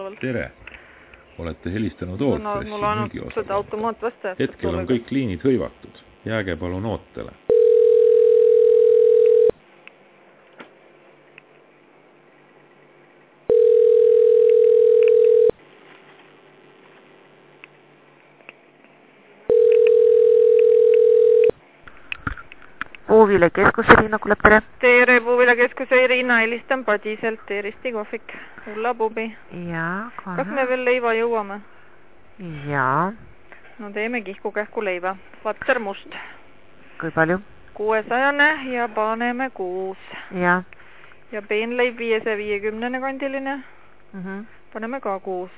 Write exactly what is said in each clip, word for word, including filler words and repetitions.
tänapäeval. Tere! Olete helistanud Allfressi mul on seda automaatvastajat. Hetkel on kõik liinid hõivatud. Jääge palun ootele. Puuvile keskuse Riina kuuleb, tere. Tere, Puuvile keskuse Riina, helistan Padiselt, Risti kohvik, Ulla Pubi. Jaa, kohe. Kas me veel leiva jõuame? Jaa. No teeme kihku kähku leiva. Vatser must. Kui palju? kuuesajane ja paneme kuus. Jaa. Ja peenleib viiesaja viiekümnene kandiline. Mm -hmm. Paneme ka kuus.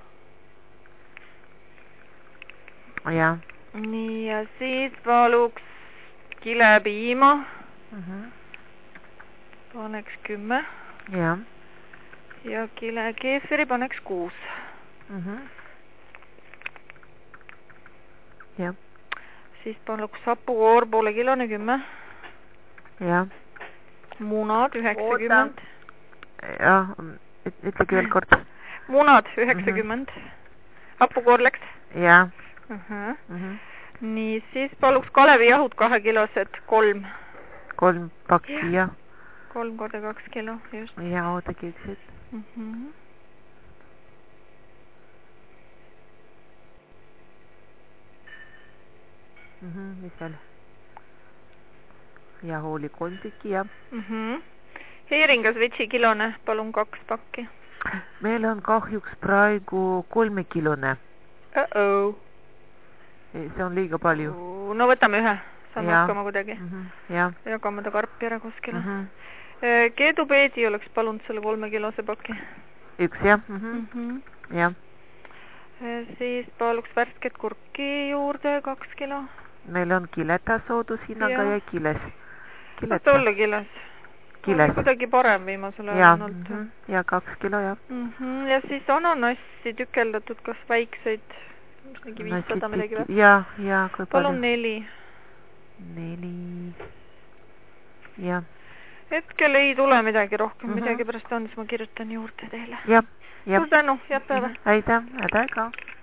Jaa. Nii, ja siis paluks kilepiima. Mm -hmm. Paneks kümme. Jaa. Ja kile keefiri paneks kuus. Mm -hmm. Jah. Siis paluks hapukoor poole kilone kümme. Jah. Munad üheksakümmend. Jah, ütlegi veel kord. Munad üheksakümmend. Mm -hmm. Hapukoor läks? Jah. Uh -huh. Mm -hmm. Nii, siis paluks kalevijahud kahe kilosed, kolm. Kolm pakki, jah. Kolm korda kaks kilo, just. Ja, ootagi üks hetk. Mm -hmm. Mm -hmm, mis veel? Ja hooli kolm tükki, jah. Mm -hmm. Heeringas vetsi kilone, palun kaks pakki. Meil on kahjuks praegu kolmekilone. Uh-oh. See on liiga palju. No võtame ühe, saame hakkama kuidagi. Mm -hmm. Ja. Jagame ta karpi ära kuskile. Mm -hmm. Keedupeedi oleks palunud selle kolme kilose paki. Üks, jah. Mm -hmm. Mm -hmm. Ja. Siis paluks värsket kurki juurde kaks kilo. Meil on kileta soodushinnaga ja, ja kiles. Kas ta olla kiles? Kiles. Kuidagi parem viimasel ajal ja, on olnud. Mm -hmm. Ja kaks kilo, jah. Mm -hmm. Ja siis ananassi tükeldatud, kas väikseid, mingi viissada midagi või? Ja, ja, kui palju? Palun neli. Neli. Ja. Hetkel ei tule midagi rohkem, mm -hmm. midagi pärast on, siis ma kirjutan juurde teile. Jah, jah. Suur tänu, head päeva. Aitäh, aitäh ka.